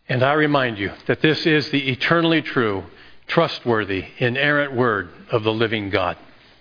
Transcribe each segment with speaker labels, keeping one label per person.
Speaker 1: And I remind you that this is the eternally true, trustworthy, inerrant word of the living God.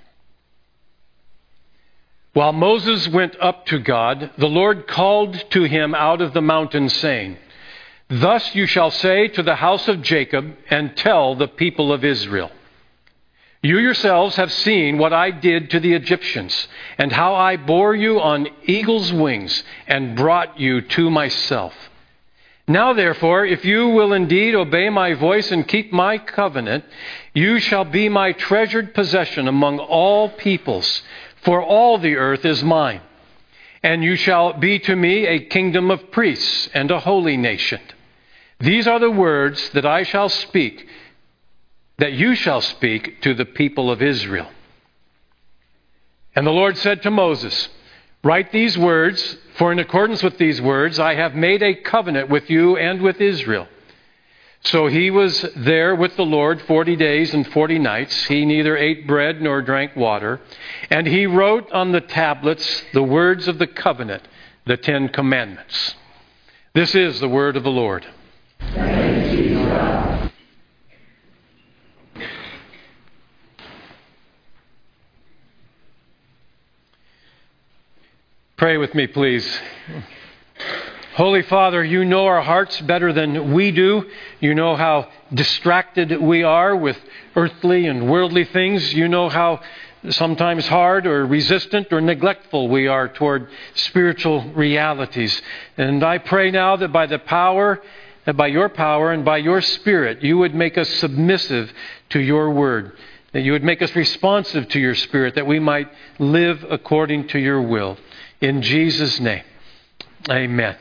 Speaker 1: While Moses went up to God, the Lord called to him out of the mountain, saying, "Thus you shall say to the house of Jacob and tell the people of Israel, you yourselves have seen what I did to the Egyptians, and how I bore you on eagle's wings and brought you to myself. Now, therefore, if you will indeed obey my voice and keep my covenant, you shall be my treasured possession among all peoples, for all the earth is mine. And you shall be to me a kingdom of priests and a holy nation. These are the words that I shall speak, that you shall speak to the people of Israel." And the Lord said to Moses, "Write these words, for in accordance with these words I have made a covenant with you and with Israel." So he was there with the Lord 40 days and 40 nights. He neither ate bread nor drank water. And he wrote on the tablets the words of the covenant, the 10 Commandments. This is the word of the Lord.
Speaker 2: Thanks be to God.
Speaker 1: Pray with me, please. Holy Father, you know our hearts better than we do. You know how distracted we are with earthly and worldly things. You know how sometimes hard or resistant or neglectful we are toward spiritual realities. And I pray now that by your power and by your Spirit, you would make us submissive to your word, that you would make us responsive to your Spirit, that we might live according to your will. In Jesus' name, amen.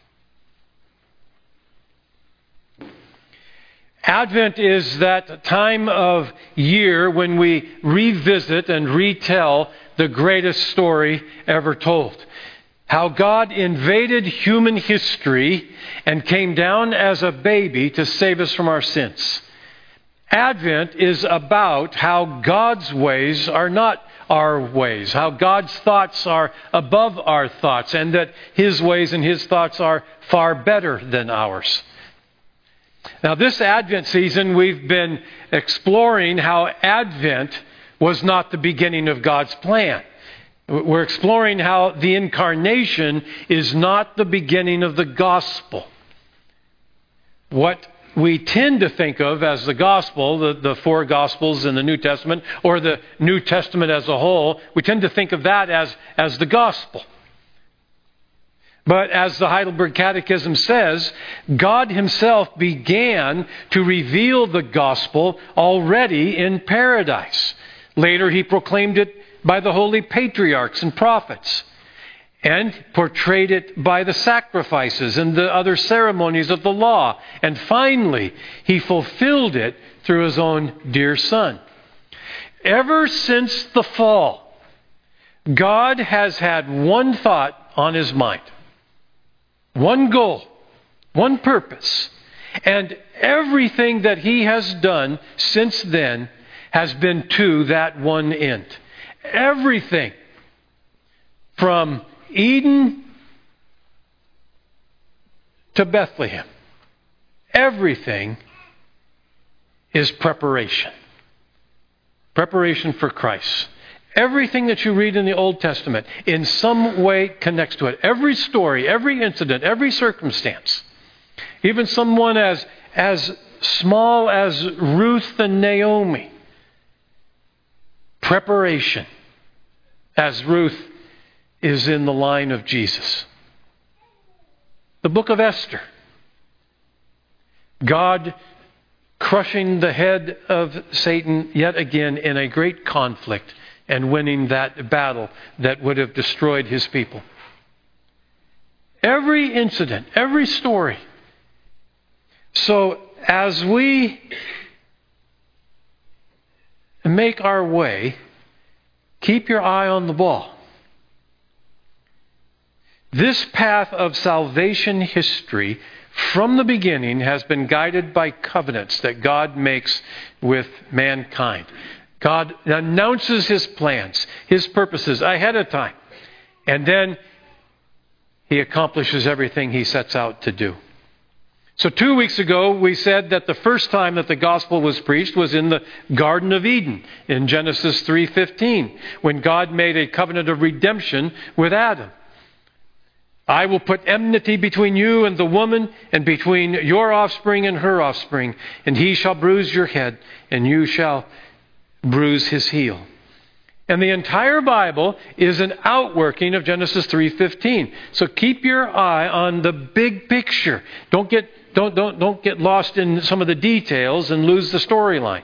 Speaker 1: Advent is that time of year when we revisit and retell the greatest story ever told. How God invaded human history and came down as a baby to save us from our sins. Advent is about how God's ways are not our ways, how God's thoughts are above our thoughts, and that His ways and His thoughts are far better than ours. Now, this Advent season, we've been exploring how Advent was not the beginning of God's plan. We're exploring how the incarnation is not the beginning of the gospel. What we tend to think of as the gospel, the four gospels in the New Testament, or the New Testament as a whole, we tend to think of that as the gospel. But as the Heidelberg Catechism says, God Himself began to reveal the gospel already in paradise. Later He proclaimed it by the holy patriarchs and prophets, and portrayed it by the sacrifices and the other ceremonies of the law. And finally, He fulfilled it through His own dear Son. Ever since the fall, God has had one thought on His mind, one goal, one purpose. And everything that He has done since then has been to that one end. Everything from Eden to Bethlehem, everything is preparation. Preparation for Christ. Everything that you read in the Old Testament in some way connects to it. Every story, every incident, every circumstance. Even someone as small as Ruth and Naomi. Preparation, as Ruth is in the line of Jesus. The book of Esther. God crushing the head of Satan yet again in a great conflict and winning that battle that would have destroyed his people. Every incident, every story. So as we make our way, keep your eye on the ball. This path of salvation history from the beginning has been guided by covenants that God makes with mankind. God announces His plans, His purposes ahead of time. And then He accomplishes everything He sets out to do. So 2 weeks ago, we said that the first time that the gospel was preached was in the Garden of Eden in Genesis 3:15, when God made a covenant of redemption with Adam. I will put enmity between you and the woman, and between your offspring and her offspring, and he shall bruise your head, and you shall bruise his heel. And the entire Bible is an outworking of Genesis 3:15. So keep your eye on the big picture. Don't get lost in some of the details and lose the storyline.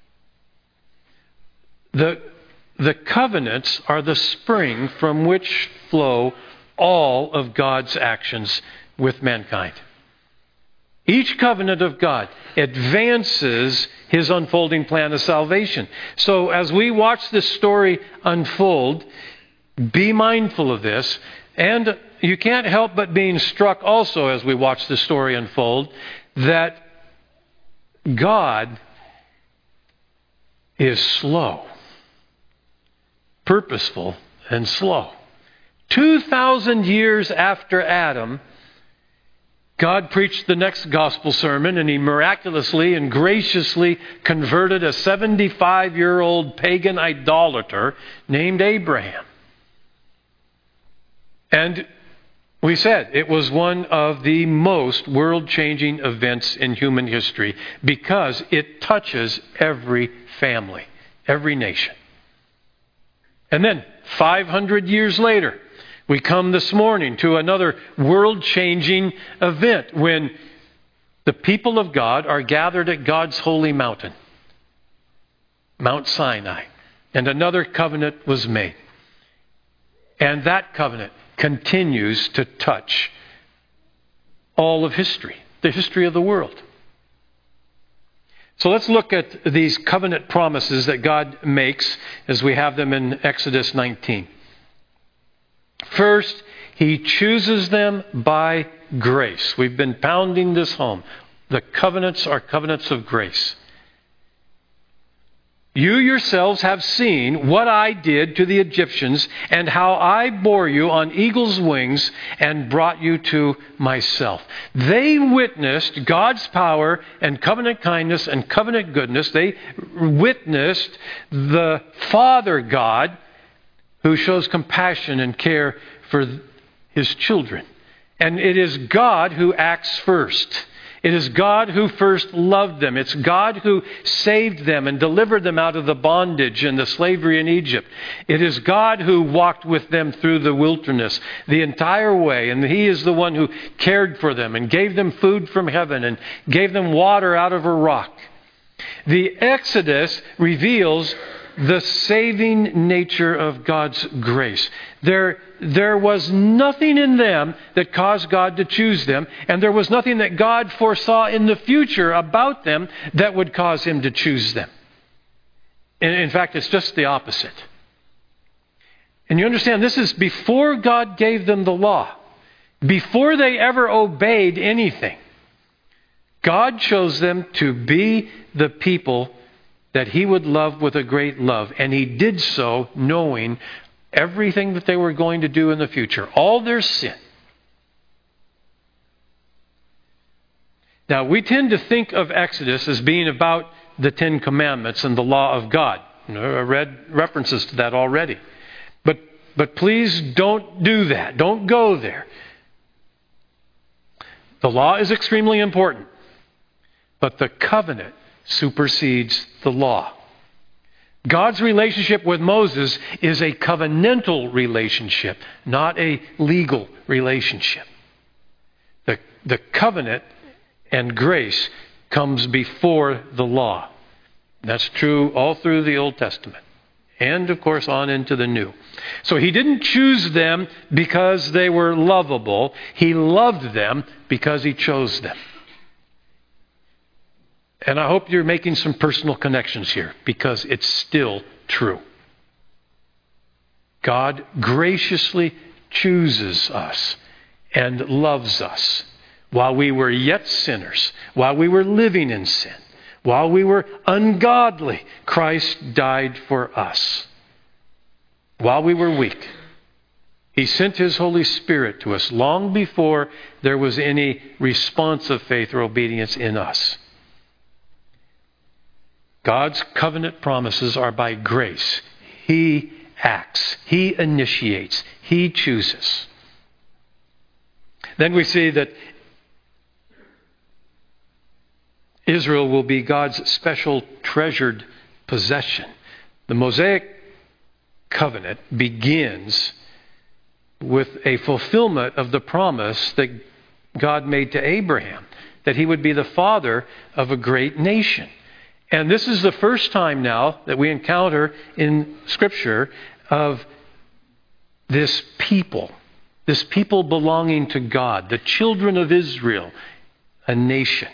Speaker 1: The covenants are the spring from which flow all of God's actions with mankind. Each covenant of God advances his unfolding plan of salvation. So as we watch this story unfold, be mindful of this. And you can't help but being struck also as we watch the story unfold that God is slow, purposeful, and slow. 2,000 years after Adam, God preached the next gospel sermon, and he miraculously and graciously converted a 75-year-old pagan idolater named Abraham. And we said it was one of the most world-changing events in human history because it touches every family, every nation. And then 500 years later, we come this morning to another world-changing event when the people of God are gathered at God's holy mountain, Mount Sinai, and another covenant was made. And that covenant continues to touch all of history, the history of the world. So let's look at these covenant promises that God makes as we have them in Exodus 19. First, he chooses them by grace. We've been pounding this home. The covenants are covenants of grace. You yourselves have seen what I did to the Egyptians and how I bore you on eagle's wings and brought you to myself. They witnessed God's power and covenant kindness and covenant goodness. They witnessed the Father God who shows compassion and care for his children. And it is God who acts first. It is God who first loved them. It's God who saved them and delivered them out of the bondage and the slavery in Egypt. It is God who walked with them through the wilderness the entire way. And he is the one who cared for them and gave them food from heaven and gave them water out of a rock. The Exodus reveals the saving nature of God's grace. There was nothing in them that caused God to choose them, and there was nothing that God foresaw in the future about them that would cause him to choose them. In fact, it's just the opposite. And you understand, this is before God gave them the law. Before they ever obeyed anything, God chose them to be the people that he would love with a great love. And he did so knowing everything that they were going to do in the future, all their sin. Now, we tend to think of Exodus as being about the Ten Commandments and the law of God. I read references to that already. But please don't do that. Don't go there. The law is extremely important, but the covenant supersedes the law. God's relationship with Moses is a covenantal relationship, not a legal relationship. The covenant and grace comes before the law. That's true all through the Old Testament. And, of course, on into the New. So he didn't choose them because they were lovable. He loved them because he chose them. And I hope you're making some personal connections here, because it's still true. God graciously chooses us and loves us while we were yet sinners, while we were living in sin, while we were ungodly. Christ died for us. While we were weak, He sent His Holy Spirit to us long before there was any response of faith or obedience in us. God's covenant promises are by grace. He acts. He initiates. He chooses. Then we see that Israel will be God's special treasured possession. The Mosaic covenant begins with a fulfillment of the promise that God made to Abraham, that he would be the father of a great nation. And this is the first time now that we encounter in Scripture of this people belonging to God, the children of Israel, a nation.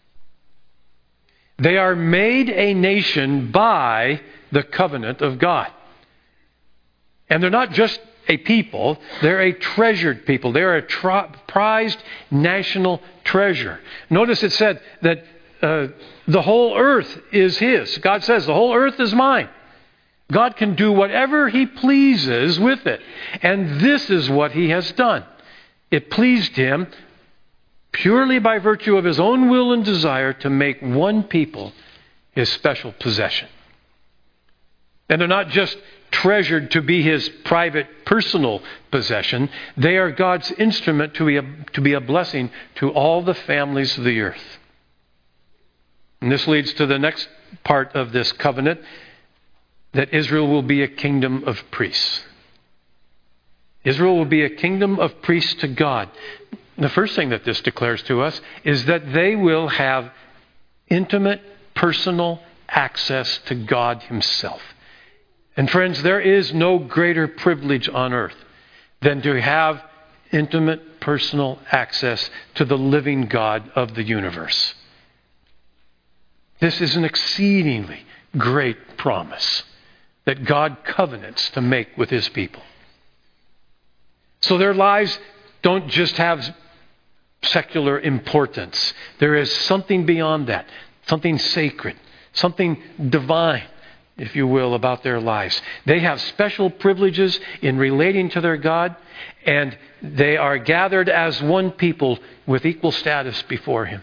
Speaker 1: They are made a nation by the covenant of God. And they're not just a people, they're a treasured people. They're a prized national treasure. Notice it said that the whole earth is His. God says, the whole earth is mine. God can do whatever He pleases with it. And this is what He has done. It pleased Him purely by virtue of His own will and desire to make one people His special possession. And they're not just treasured to be His private, personal possession. They are God's instrument to be a blessing to all the families of the earth. And this leads to the next part of this covenant, that Israel will be a kingdom of priests. Israel will be a kingdom of priests to God. The first thing that this declares to us is that they will have intimate, personal access to God Himself. And friends, there is no greater privilege on earth than to have intimate, personal access to the living God of the universe. This is an exceedingly great promise that God covenants to make with His people. So their lives don't just have secular importance. There is something beyond that, something sacred, something divine, if you will, about their lives. They have special privileges in relating to their God, and they are gathered as one people with equal status before Him.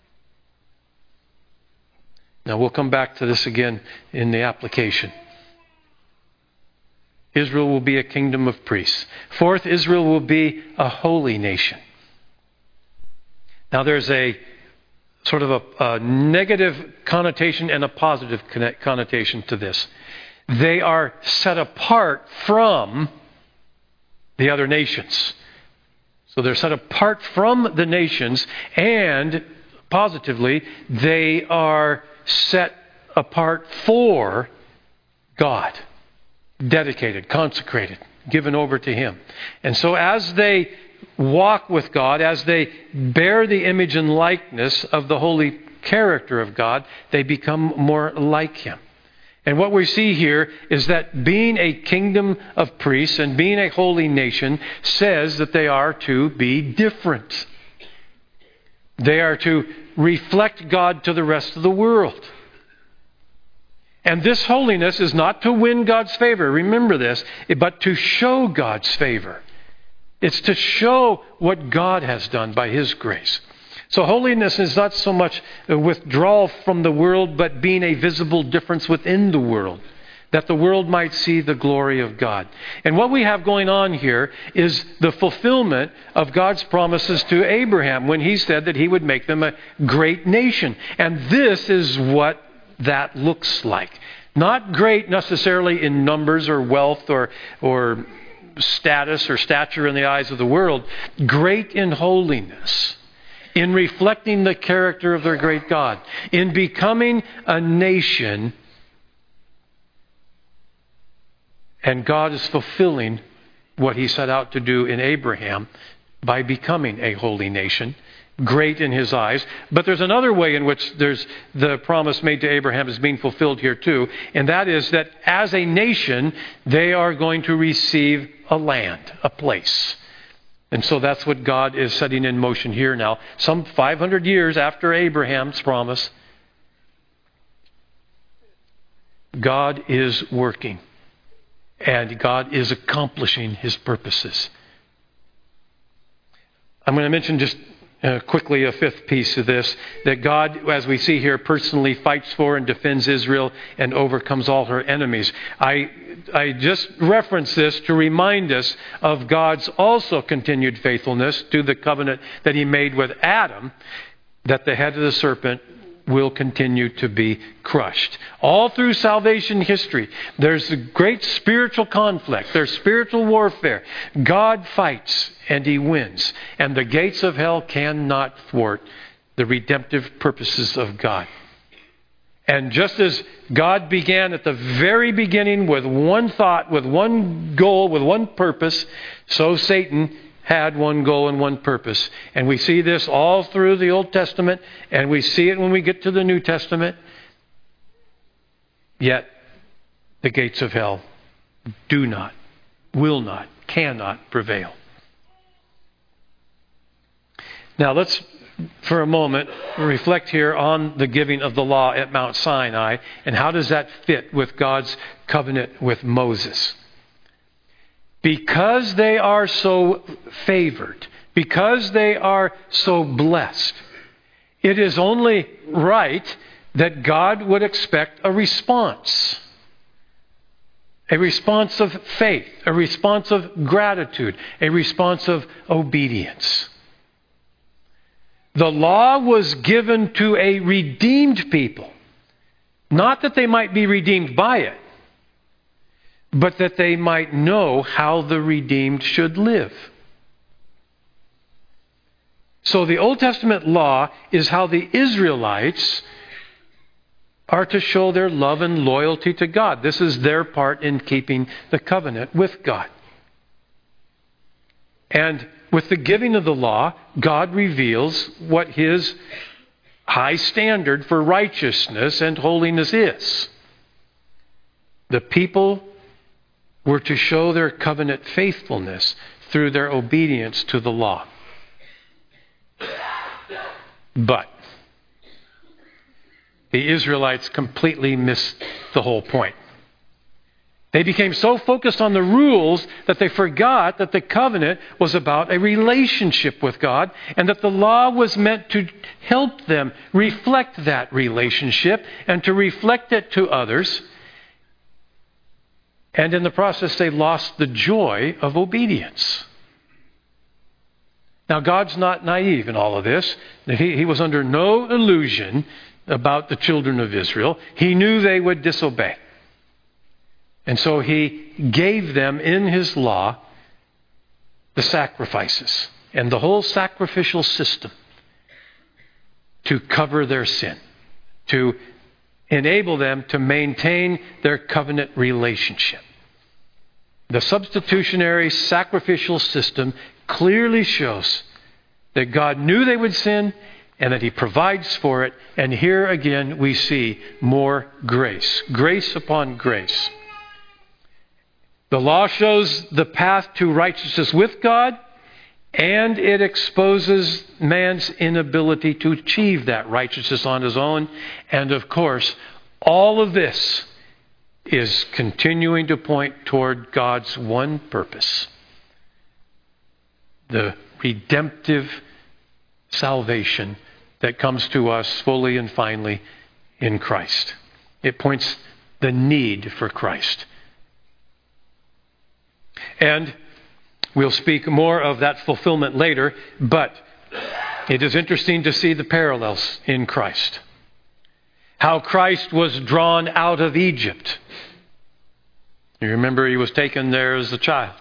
Speaker 1: Now we'll come back to this again in the application. Israel will be a kingdom of priests. Fourth, Israel will be a holy nation. Now there's a sort of a negative connotation and a positive connotation to this. They are set apart from the other nations. So they're set apart from the nations, and positively, they are set apart for God. Dedicated, consecrated, given over to Him. And so as they walk with God, as they bear the image and likeness of the holy character of God, they become more like Him. And what we see here is that being a kingdom of priests and being a holy nation says that they are to be different. They are to reflect God to the rest of the world. And this holiness is not to win God's favor, remember this, but to show God's favor. It's to show what God has done by His grace. So holiness is not so much a withdrawal from the world, but being a visible difference within the world, that the world might see the glory of God. And what we have going on here is the fulfillment of God's promises to Abraham when He said that He would make them a great nation. And this is what that looks like. Not great necessarily in numbers or wealth or status or stature in the eyes of the world. Great in holiness, in reflecting the character of their great God, in becoming a nation. And God is fulfilling what He set out to do in Abraham by becoming a holy nation. Great in His eyes. But there's another way in which there's the promise made to Abraham is being fulfilled here too. And that is that as a nation, they are going to receive a land, a place. And so that's what God is setting in motion here now. Some 500 years after Abraham's promise, God is working. And God is accomplishing His purposes. I'm going to mention just quickly a fifth piece of this, that God, as we see here, personally fights for and defends Israel and overcomes all her enemies. I just reference this to remind us of God's also continued faithfulness to the covenant that He made with Adam, that the head of the serpent will continue to be crushed. All through salvation history, there's a great spiritual conflict. There's spiritual warfare. God fights and He wins. And the gates of hell cannot thwart the redemptive purposes of God. And just as God began at the very beginning with one thought, with one goal, with one purpose, so Satan had one goal and one purpose. And we see this all through the Old Testament, and we see it when we get to the New Testament. Yet, the gates of hell do not, will not, cannot prevail. Now let's, for a moment, reflect here on the giving of the law at Mount Sinai, and how does that fit with God's covenant with Moses? Because they are so favored, because they are so blessed, it is only right that God would expect a response of faith, a response of gratitude, a response of obedience. The law was given to a redeemed people, not that they might be redeemed by it, but that they might know how the redeemed should live. So the Old Testament law is how the Israelites are to show their love and loyalty to God. This is their part in keeping the covenant with God. And with the giving of the law, God reveals what His high standard for righteousness and holiness is. The people were to show their covenant faithfulness through their obedience to the law. But the Israelites completely missed the whole point. They became so focused on the rules that they forgot that the covenant was about a relationship with God, and that the law was meant to help them reflect that relationship and to reflect it to others. And in the process, they lost the joy of obedience. Now, God's not naive in all of this. He was under no illusion about the children of Israel. He knew they would disobey. And so He gave them in His law the sacrifices and the whole sacrificial system to cover their sin, to enable them to maintain their covenant relationship. The substitutionary sacrificial system clearly shows that God knew they would sin and that He provides for it. And here again we see more grace. Grace upon grace. The law shows the path to righteousness with God, and it exposes man's inability to achieve that righteousness on his own. And of course, all of this is continuing to point toward God's one purpose: the redemptive salvation that comes to us fully and finally in Christ. It points the need for Christ. And we'll speak more of that fulfillment later, but it is interesting to see the parallels in Christ. How Christ was drawn out of Egypt. You remember He was taken there as a child.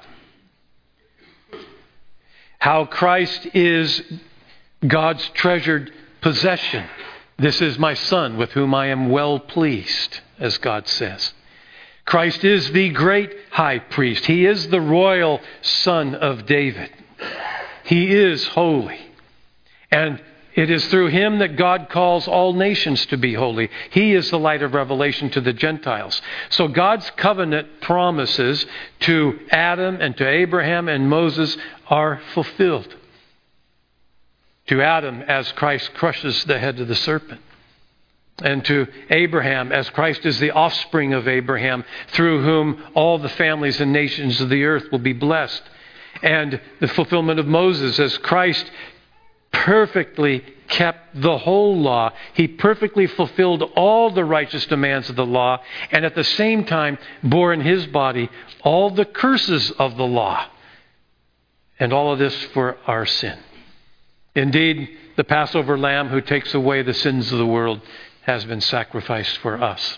Speaker 1: How Christ is God's treasured possession. This is my Son with whom I am well pleased, as God says. Christ is the great high priest. He is the royal Son of David. He is holy. And it is through Him that God calls all nations to be holy. He is the light of revelation to the Gentiles. So God's covenant promises to Adam and to Abraham and Moses are fulfilled. To Adam, as Christ crushes the head of the serpent. And to Abraham, as Christ is the offspring of Abraham, through whom all the families and nations of the earth will be blessed. And the fulfillment of Moses, as Christ perfectly kept the whole law. He perfectly fulfilled all the righteous demands of the law, and at the same time bore in his body all the curses of the law. And all of this for our sin. Indeed, the Passover lamb who takes away the sins of the world has been sacrificed for us.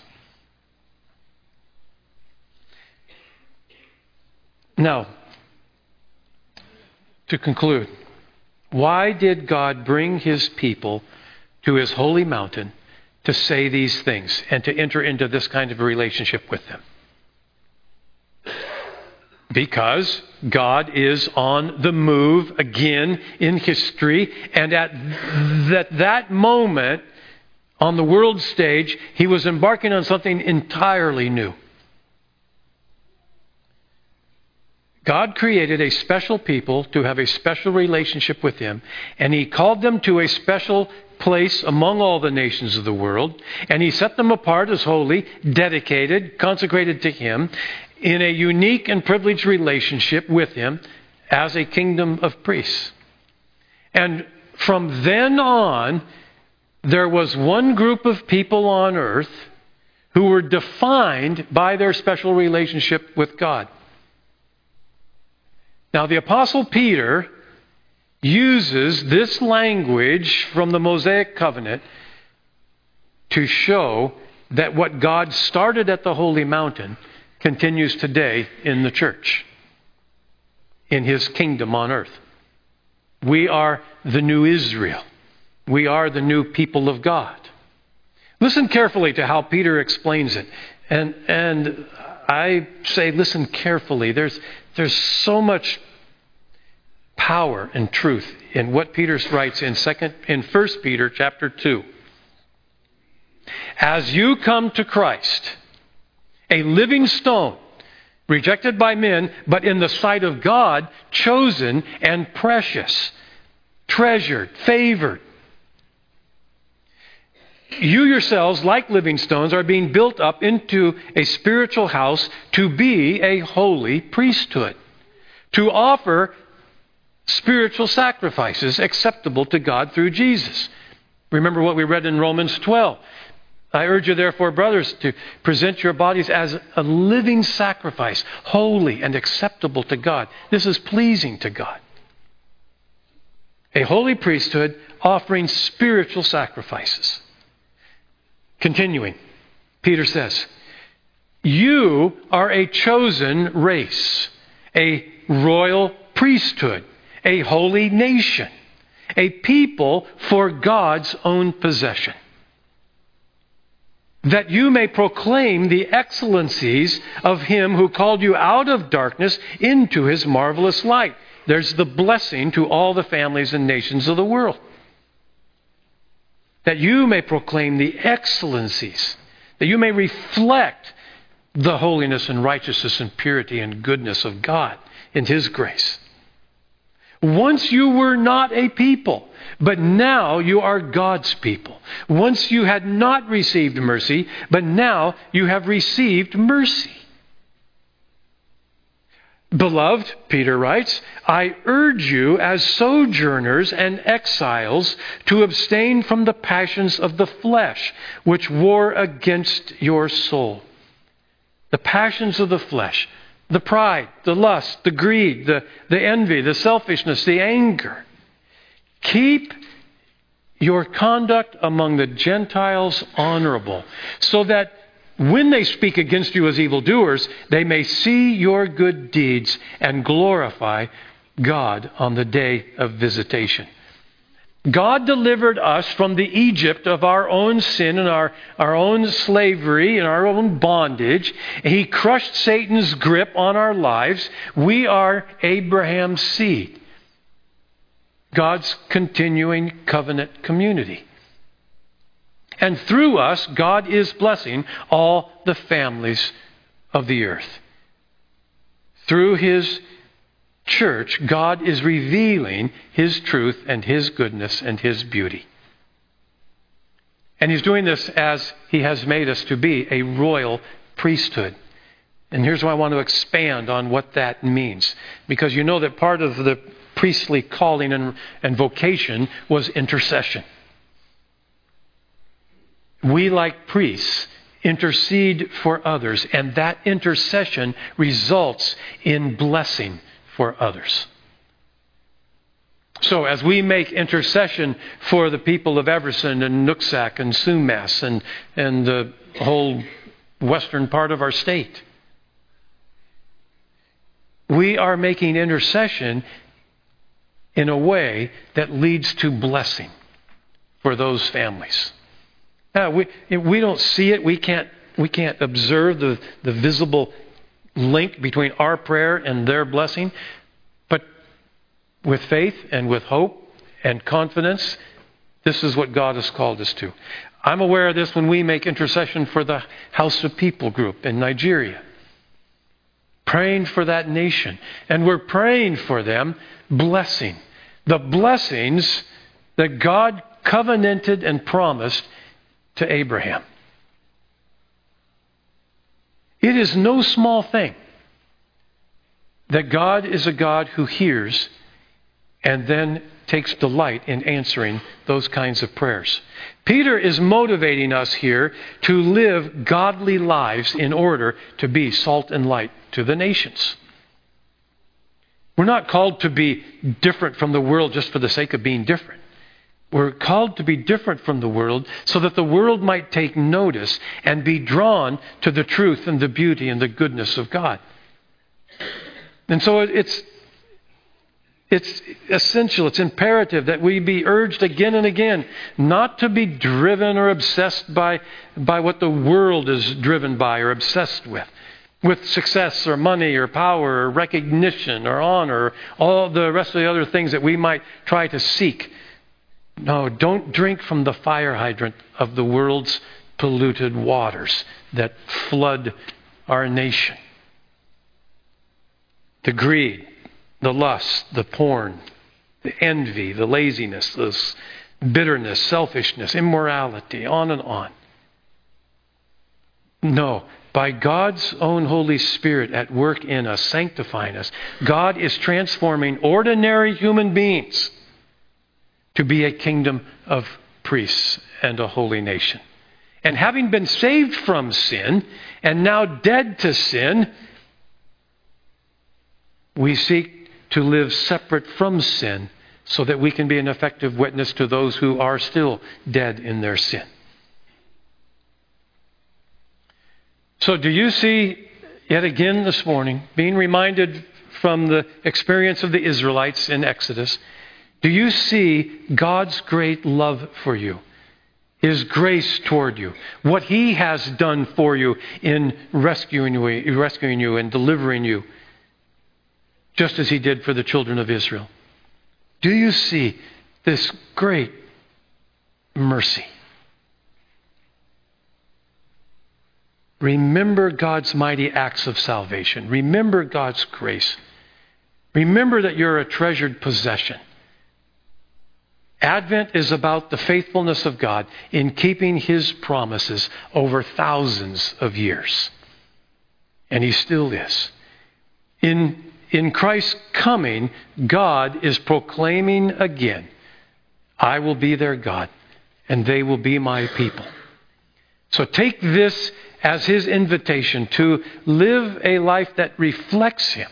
Speaker 1: Now, to conclude, why did God bring his people to his holy mountain to say these things and to enter into this kind of a relationship with them? Because God is on the move again in history, and at that moment on the world stage, he was embarking on something entirely new. God created a special people to have a special relationship with him, and he called them to a special place among all the nations of the world, and he set them apart as holy, dedicated, consecrated to him, in a unique and privileged relationship with him as a kingdom of priests. And from then on, there was one group of people on earth who were defined by their special relationship with God. Now, the Apostle Peter uses this language from the Mosaic covenant to show that what God started at the holy mountain continues today in the church, in his kingdom on earth. We are the new Israel. We are the new people of God. Listen carefully to how Peter explains it. And I say listen carefully. There's so much power and truth in what Peter writes in 1 Peter chapter 2. As you come to Christ, a living stone, rejected by men, but in the sight of God, chosen and precious, treasured, favored. You yourselves, like living stones, are being built up into a spiritual house to be a holy priesthood, to offer spiritual sacrifices acceptable to God through Jesus. Remember what we read in Romans 12. I urge you, therefore, brothers, to present your bodies as a living sacrifice, holy and acceptable to God. This is pleasing to God. A holy priesthood offering spiritual sacrifices. Continuing, Peter says, you are a chosen race, a royal priesthood, a holy nation, a people for God's own possession, that you may proclaim the excellencies of him who called you out of darkness into his marvelous light. There's the blessing to all the families and nations of the world. That you may proclaim the excellencies, that you may reflect the holiness and righteousness and purity and goodness of God in his grace. Once you were not a people, but now you are God's people. Once you had not received mercy, but now you have received mercy. Beloved, Peter writes, I urge you as sojourners and exiles to abstain from the passions of the flesh, which war against your soul. The passions of the flesh, the pride, the lust, the greed, the envy, the selfishness, the anger. Keep your conduct among the Gentiles honorable, so that when they speak against you as evildoers, they may see your good deeds and glorify God on the day of visitation. God delivered us from the Egypt of our own sin and our own slavery and our own bondage. He crushed Satan's grip on our lives. We are Abraham's seed, God's continuing covenant community. And through us, God is blessing all the families of the earth. Through his church, God is revealing his truth and his goodness and his beauty. And He's doing this as He has made us to be a royal priesthood. And here's why I want to expand on what that means. Because you know that part of the priestly calling and vocation was intercession. We, like priests, intercede for others, and that intercession results in blessing for others. So as we make intercession for the people of Everson and Nooksack and Sumas and the whole western part of our state, we are making intercession in a way that leads to blessing for those families. Now, we don't see it. We can't observe the visible link between our prayer and their blessing. But with faith and with hope and confidence, this is what God has called us to. I'm aware of this when we make intercession for the House of People group in Nigeria. Praying for that nation. And we're praying for them blessing. The blessings that God covenanted and promised to Abraham. It is no small thing that God is a God who hears and then takes delight in answering those kinds of prayers. Peter is motivating us here to live godly lives in order to be salt and light to the nations. We're not called to be different from the world just for the sake of being different. We're called to be different from the world so that the world might take notice and be drawn to the truth and the beauty and the goodness of God. And so it's essential, it's imperative that we be urged again and again not to be driven or obsessed by what the world is driven by or obsessed with success or money or power or recognition or honor, all the rest of the other things that we might try to seek. No, don't drink from the fire hydrant of the world's polluted waters that flood our nation. The greed, the lust, the porn, the envy, the laziness, the bitterness, selfishness, immorality, on and on. No, by God's own Holy Spirit at work in us, sanctifying us, God is transforming ordinary human beings to be a kingdom of priests and a holy nation. And having been saved from sin and now dead to sin, we seek to live separate from sin so that we can be an effective witness to those who are still dead in their sin. So do you see, yet again this morning, being reminded from the experience of the Israelites in Exodus, do you see God's great love for you? His grace toward you? What He has done for you in rescuing you and delivering you, just as He did for the children of Israel? Do you see this great mercy? Remember God's mighty acts of salvation. Remember God's grace. Remember that you're a treasured possession. Advent is about the faithfulness of God in keeping His promises over thousands of years. And He still is. In Christ's coming, God is proclaiming again, I will be their God, and they will be my people. So take this as His invitation to live a life that reflects Him.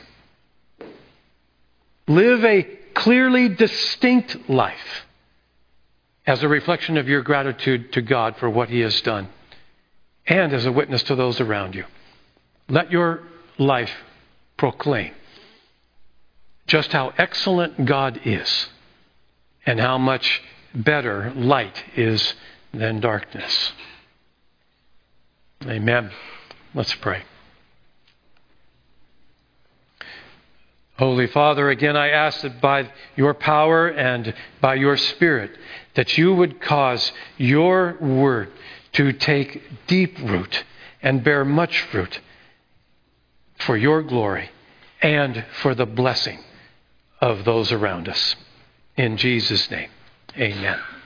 Speaker 1: Live a clearly distinct life as a reflection of your gratitude to God for what He has done, and as a witness to those around you. Let your life proclaim just how excellent God is and how much better light is than darkness. Amen. Let's pray. Holy Father, again I ask that by your power and by your Spirit, that you would cause your word to take deep root and bear much fruit for your glory and for the blessing of those around us. In Jesus' name, amen.